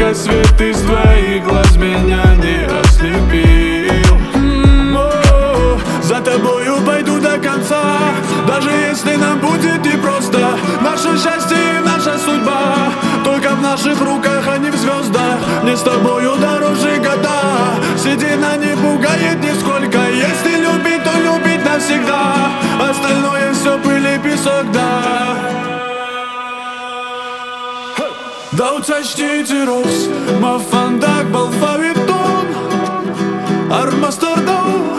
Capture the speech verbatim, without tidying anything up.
только свет из твоих глаз меня не ослепил. М-м-м, за тобою пойду до конца, даже если нам будет непросто. Наше счастье и наша судьба только в наших руках, а не в звездах. Мне с тобою дороже года, седина не пугает нисколько. Если любить, то любить навсегда, остальное все пыль и песок, да. Daudsašķīti roks, man fandak balfa vidun, ar mastardau.